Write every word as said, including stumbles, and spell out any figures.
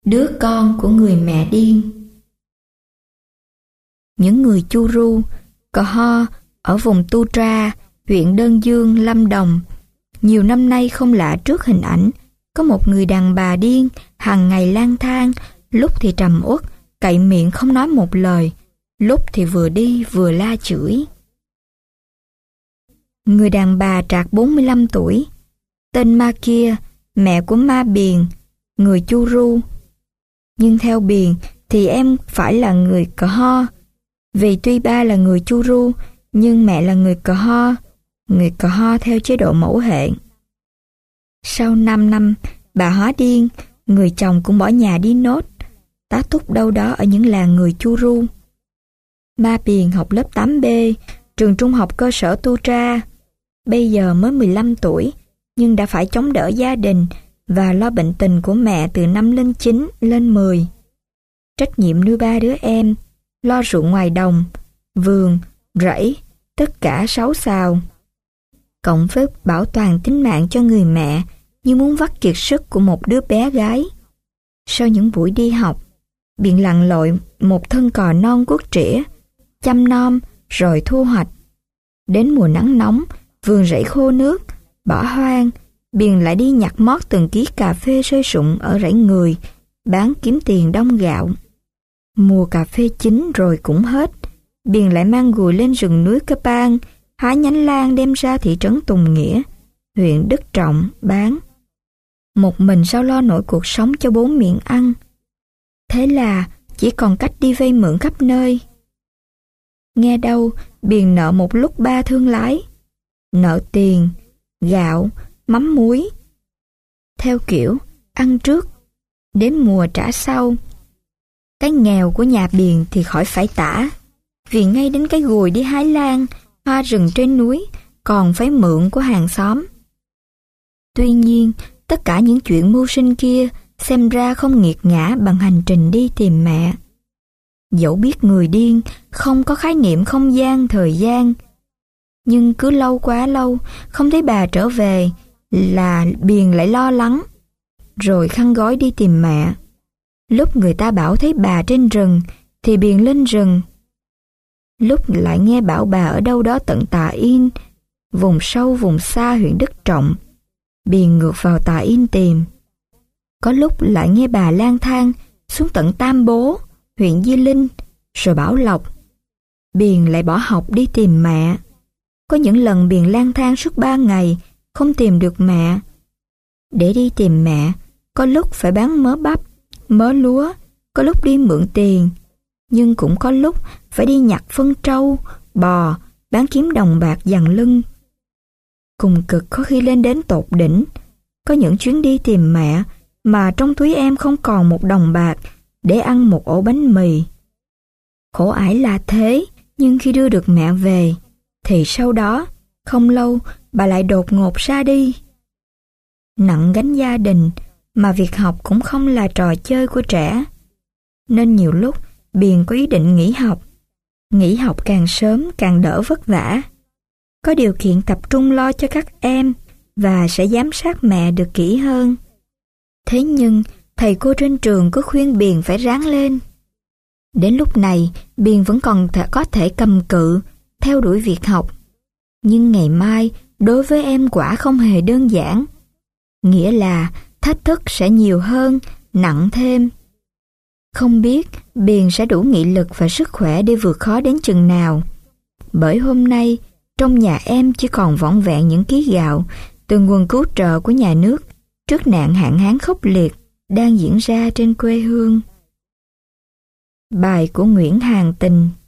Đứa con của người mẹ điên. Những người Chu Ru, Cờ Ho ở vùng Tu Tra, huyện Đơn Dương, Lâm Đồng, nhiều năm nay không lạ trước hình ảnh có một người đàn bà điên hàng ngày lang thang, lúc thì trầm uất, cậy miệng không nói một lời, lúc thì vừa đi vừa la chửi. Người đàn bà trạc bốn mươi lăm tuổi, tên Ma Kia, mẹ của Ma Biền, người Chu Ru. Nhưng theo Biền thì em phải là người Cờ Ho, vì tuy ba là người Chu Ru nhưng mẹ là người Cờ Ho, người Cờ Ho theo chế độ mẫu hệ. Sau năm năm, bà hóa điên, người chồng cũng bỏ nhà đi nốt, tá túc đâu đó ở những làng người Chu Ru. Ma Biền học lớp tám B, trường trung học cơ sở Tu Tra. Bây giờ mới mười lăm tuổi, nhưng đã phải chống đỡ gia đình và lo bệnh tình của mẹ từ năm lên chín lên mười. Trách nhiệm nuôi ba đứa em, lo ruộng ngoài đồng, vườn, rẫy, tất cả sáu xào. Cộng với bảo toàn tính mạng cho người mẹ như muốn vắt kiệt sức của một đứa bé gái. Sau những buổi đi học, Biện lặn lội một thân cò non guốc trĩa, chăm nom rồi thu hoạch. Đến mùa nắng nóng, vườn rẫy khô nước, bỏ hoang, Biền lại đi nhặt mót từng ký cà phê sôi sụng ở rẫy người, bán kiếm tiền đông gạo. Mùa cà phê chín rồi cũng hết, Biền lại mang gùi lên rừng núi Cơ Pang, hái nhánh lan đem ra thị trấn Tùng Nghĩa, huyện Đức Trọng bán. Một mình sao lo nổi cuộc sống cho bốn miệng ăn. Thế là chỉ còn cách đi vay mượn khắp nơi. Nghe đâu Biền nợ một lúc ba thương lái, nợ tiền, gạo, mắm muối. Theo kiểu ăn trước, đến mùa trả sau. Cái nghèo của nhà Biền thì khỏi phải tả, vì ngay đến cái gùi đi hái lan, hoa rừng trên núi còn phải mượn của hàng xóm. Tuy nhiên, tất cả những chuyện mưu sinh kia xem ra không nghiệt ngã bằng hành trình đi tìm mẹ. Dẫu biết người điên không có khái niệm không gian, thời gian, nhưng cứ lâu quá lâu không thấy bà trở về là Biền lại lo lắng, rồi khăn gói đi tìm mẹ. Lúc người ta bảo thấy bà trên rừng thì Biền lên rừng, lúc lại nghe bảo bà ở đâu đó tận Tà Yên, vùng sâu vùng xa huyện Đức Trọng. Biền ngược vào Tà Yên tìm. Có lúc lại nghe bà lang thang xuống tận Tam Bố, huyện Di Linh, rồi Bảo Lộc. Biền lại bỏ học đi tìm mẹ. Có những lần Biền lang thang suốt ba ngày không tìm được mẹ. Để đi tìm mẹ, có lúc phải bán mớ bắp, mớ lúa, có lúc đi mượn tiền, nhưng cũng có lúc phải đi nhặt phân trâu, bò, bán kiếm đồng bạc dằn lưng. Cùng cực có khi lên đến tột đỉnh. Có những chuyến đi tìm mẹ mà trong túi em không còn một đồng bạc để ăn một ổ bánh mì. Khổ ải là thế, nhưng khi đưa được mẹ về, thì sau đó, không lâu, bà lại đột ngột ra đi. Nặng gánh gia đình, mà việc học cũng không là trò chơi của trẻ. Nên nhiều lúc, Biền có ý định nghỉ học. Nghỉ học càng sớm càng đỡ vất vả. Có điều kiện tập trung lo cho các em và sẽ giám sát mẹ được kỹ hơn. Thế nhưng, thầy cô trên trường cứ khuyên Biền phải ráng lên. Đến lúc này, Biền vẫn còn thể, có thể cầm cự, theo đuổi việc học. Nhưng ngày mai, đối với em quả không hề đơn giản. Nghĩa là thách thức sẽ nhiều hơn, nặng thêm. Không biết Biền sẽ đủ nghị lực và sức khỏe để vượt khó đến chừng nào. Bởi hôm nay, trong nhà em chỉ còn vỏn vẹn những ký gạo từ nguồn cứu trợ của nhà nước trước nạn hạn hán khốc liệt đang diễn ra trên quê hương. Bài của Nguyễn Hàn Tình.